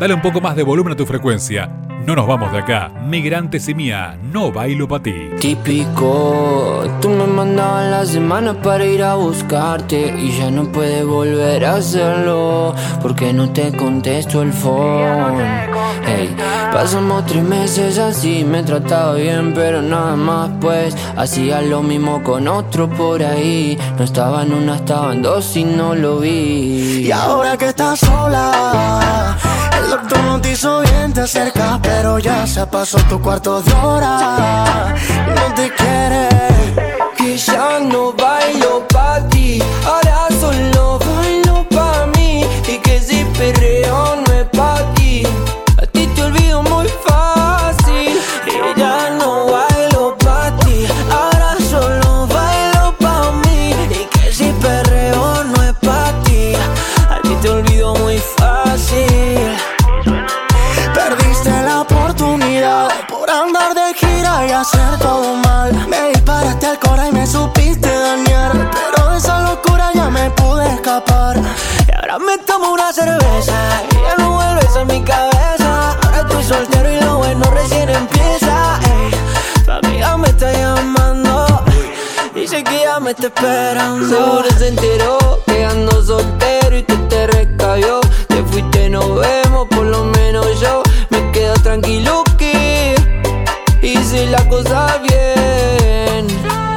Dale un poco más de volumen a tu frecuencia. No nos vamos de acá. Migrantes y Mía, no bailo pa' ti. Típico, tú me mandabas la semana para ir a buscarte y ya no puedes volver a hacerlo porque no te contesto el phone. Hey, pasamos 3 meses así, me trataba bien pero nada más pues hacía lo mismo con otro por ahí. No estaba en una, estaba en 2 y no lo vi. Y ahora que estás sola, el doctor no te hizo bien, te acercas pero ya se pasó tu cuarto de hora. No te quiere. Que ya no bailo pa' ti, ahora solo bailo pa' mí. Y que si perreo no es pa' ti, a ti te olvido muy fácil. Y ya no bailo pa' ti, ahora solo bailo pa' mí. Y que si perreo no es pa' ti, a ti te olvido muy fácil. Perdiste la oportunidad por andar de gira y hacer todo mal. Me disparaste al cora y me supiste dañar, pero de esa locura ya me pude escapar. Y ahora me tomo una cerveza y ya no vuelves a mi cabeza. Ahora estoy soltero y lo bueno recién empieza. Ey, tu amiga me está llamando, dice que ya me está esperando. Seguro se enteró que ando soltero y te recayó. Te fuiste, nos vemos, por lo menos yo me quedo tranquilo que hice la cosa bien.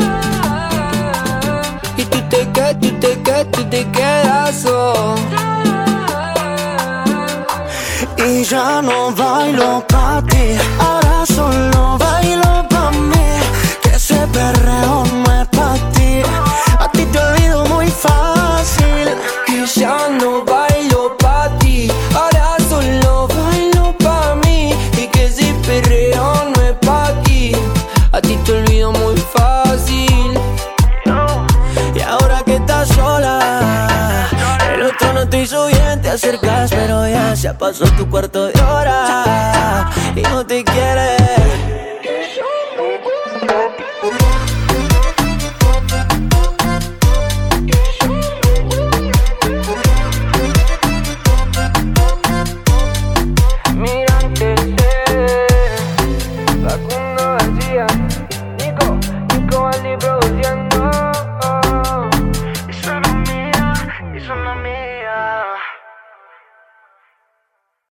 Y tú te quedas oh. Y ya no bailo pa' ti, ahora solo bailo pa' mí. Que ese perreo no es pa' ti, a ti te olvido muy fácil. Y ya no bailo pa' ti, ahora solo bailo pa' mí. Y que si perreo no es pa' ti, a ti te olvido muy fácil. Y ahora que estás sola, el otro no te hizo bien, te acercas pero ya se pasó tu cuarto de hora. Y no te